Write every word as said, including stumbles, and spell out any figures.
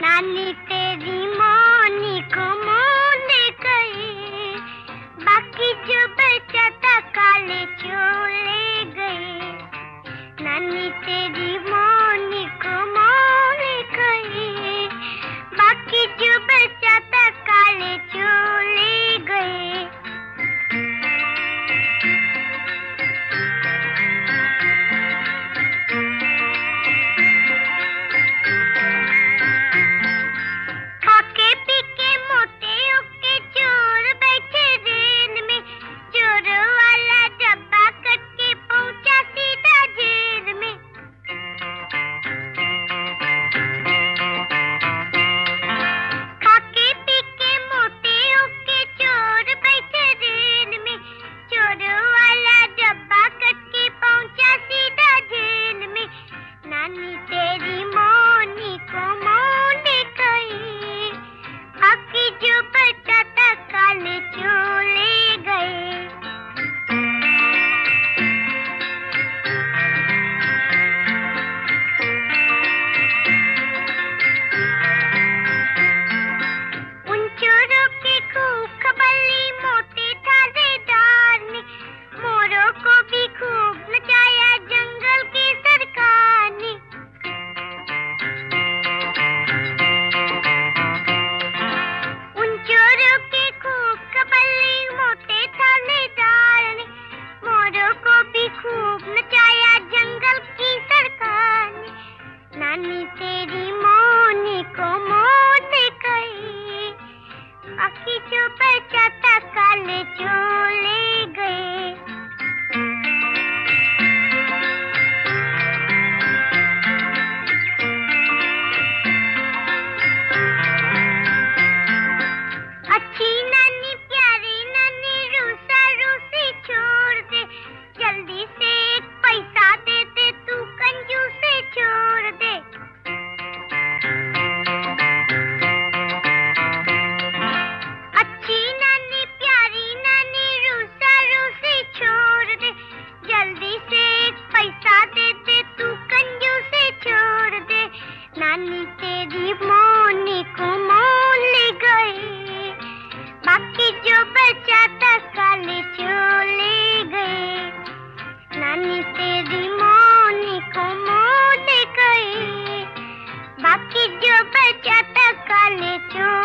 नानी तेरी मोनी को मोह ले गई, बाकी जो बचा था काले चोले गए। नानी तेरी मोनी को मोह ले गई, बाकी जो बचा था काले चोले गए। खाके पी के मोटे होके चोर बैठे रेल में, चोर वाला डब्बा कट के पहुंचा सीधा जेल में। खाके पी के मोटे होके चोर बैठे रेल में, चोर वाला डब्बा कट के पहुंचा सीधा जेल में। नानी तेरी मोनी को मोह ले गई, बाकी जो बचा था काले चोले गए। उन चोरों की खूब खबर ली मोटे थानेदार ने, मोरों को भी खूब नचाया जंगल की सरकार ने। उन चोरों की खूब खबर ली मोटे थानेदार ने, मोरों को भी खूब नचाया जंगल की सरकार ने। नानी तेरी मोनी को मोह ले गई, बाकी जो बचा था काले चोले गए। अच्छी नानी प्यारी नानी रूसा रूसी छोड़ दे, जल्दी से एक पैसा दे दे तू कंजूसी छोड़ दे। अच्छी नानी प्यारी नानी रूसा रूसी छोड़ दे, जल्दी से एक पैसा दे दे तू कंजूसी छोड़ दे। नानी तेरी मोनी को मोह ले गई, बाकी जो बचा था काले चोले गए। नानी तेरी मोनी को मोह ले गई, बाकी जो बचा था काले चोले